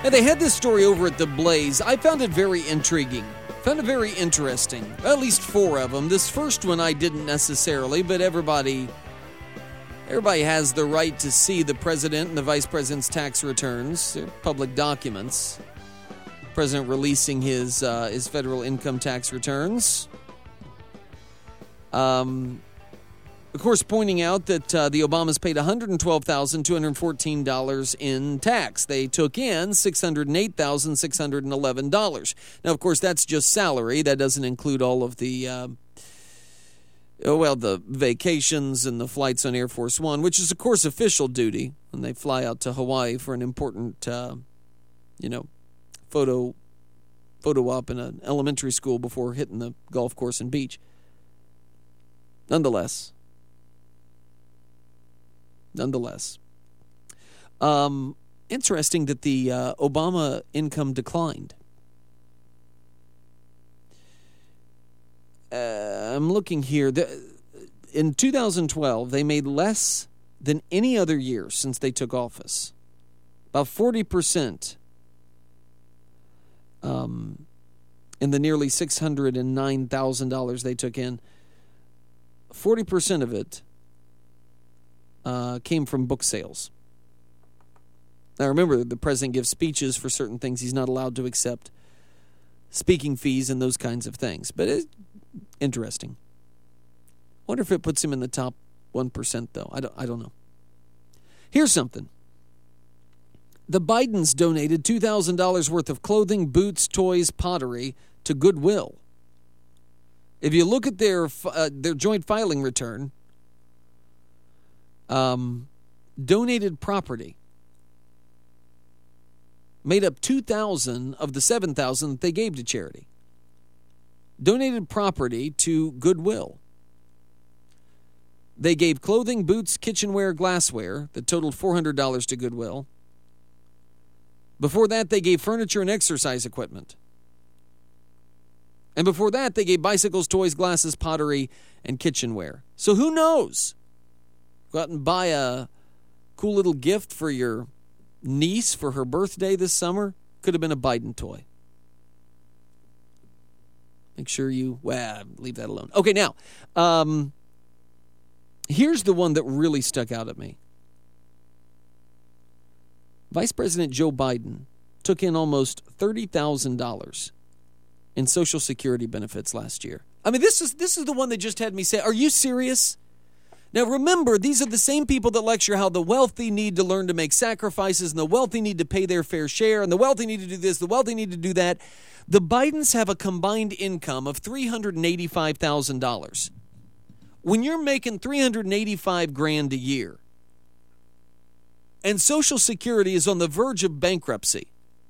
Now, they had this story over at The Blaze. I found it very intriguing. Found it very interesting. At least 4 of them. This first one I didn't necessarily, but everybody has the right to see the president and the vice president's tax returns. They're public documents. The president releasing his federal income tax returns. Of course, pointing out that the Obamas paid $112,214 in tax. They took in $608,611. Now, of course, that's just salary. That doesn't include all of the, the vacations and the flights on Air Force One, which is, of course, official duty when they fly out to Hawaii for an important, photo op in an elementary school before hitting the golf course and beach. Nonetheless, interesting that the Obama income declined. I'm looking here. In 2012, they made less than any other year since they took office. About 40%. In the nearly $609,000 they took in, 40% of it came from book sales. Now remember, the president gives speeches for certain things. He's not allowed to accept speaking fees and those kinds of things. But it's interesting. Wonder if it puts him in the top 1%, though. I don't know. Here's something. The Bidens donated $2,000 worth of clothing, boots, toys, pottery to Goodwill. If you look at their joint filing return, donated property made up $2,000 of the $7,000 that they gave to charity. Donated property to Goodwill. They gave clothing, boots, kitchenware, glassware that totaled $400 to Goodwill. Before that, they gave furniture and exercise equipment. And before that, they gave bicycles, toys, glasses, pottery, and kitchenware. So who knows? Go out and buy a cool little gift for your niece for her birthday this summer. Could have been a Biden toy. Make sure you, leave that alone. Okay, now, here's the one that really stuck out at me. Vice President Joe Biden took in almost $30,000 in Social Security benefits last year. I mean, this is the one that just had me say, are you serious? Now, remember, these are the same people that lecture how the wealthy need to learn to make sacrifices and the wealthy need to pay their fair share and the wealthy need to do this, the wealthy need to do that. The Bidens have a combined income of $385,000. When you're making $385,000 a year and Social Security is on the verge of bankruptcy,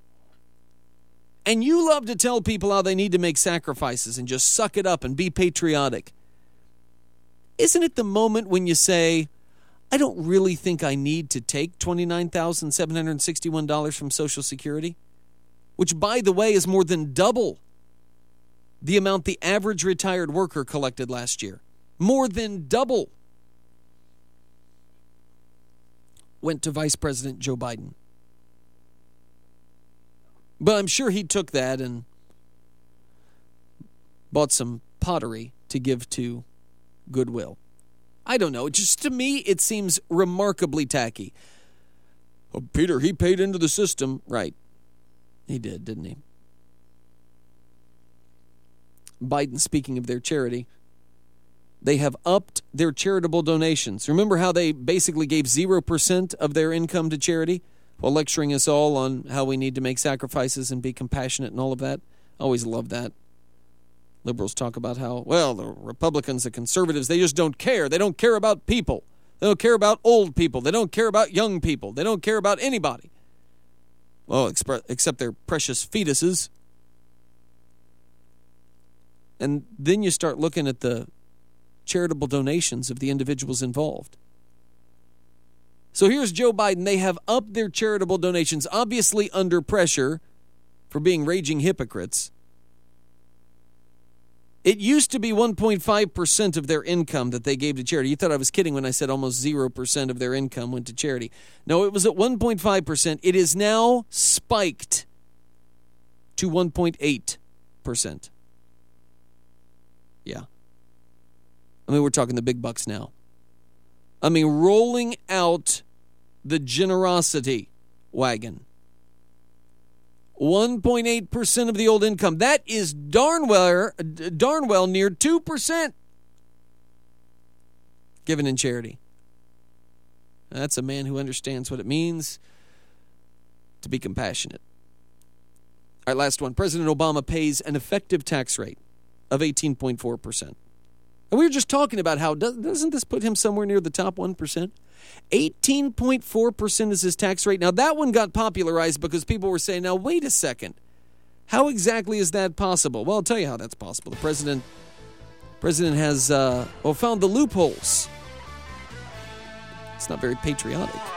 and you love to tell people how they need to make sacrifices and just suck it up and be patriotic, isn't it the moment when you say, I don't really think I need to take $29,761 from Social Security? Which, by the way, is more than double the amount the average retired worker collected last year. More than double went to Vice President Joe Biden. But I'm sure he took that and bought some pottery to give to Goodwill. I don't know. Just to me, it seems remarkably tacky. Oh, Peter, he paid into the system. Right. He did, didn't he? Biden, speaking of their charity, they have upped their charitable donations. Remember how they basically gave 0% of their income to charity while lecturing us all on how we need to make sacrifices and be compassionate and all of that? I always love that. Liberals talk about how, the Republicans, the conservatives, they just don't care. They don't care about people. They don't care about old people. They don't care about young people. They don't care about anybody. Well, except their precious fetuses. And then you start looking at the charitable donations of the individuals involved. So here's Joe Biden. They have upped their charitable donations, obviously under pressure for being raging hypocrites. It used to be 1.5% of their income that they gave to charity. You thought I was kidding when I said almost 0% of their income went to charity. No, it was at 1.5%. It is now spiked to 1.8%. Yeah. I mean, we're talking the big bucks now. I mean, rolling out the generosity wagon. 1.8% of the old income. That is darn well near 2% given in charity. That's a man who understands what it means to be compassionate. All right, last one. President Obama pays an effective tax rate of 18.4%. And we were just talking about how, doesn't this put him somewhere near the top 1%? 18.4% is his tax rate. Now, that one got popularized because people were saying, now, wait a second. How exactly is that possible? Well, I'll tell you how that's possible. The president has found the loopholes. It's not very patriotic.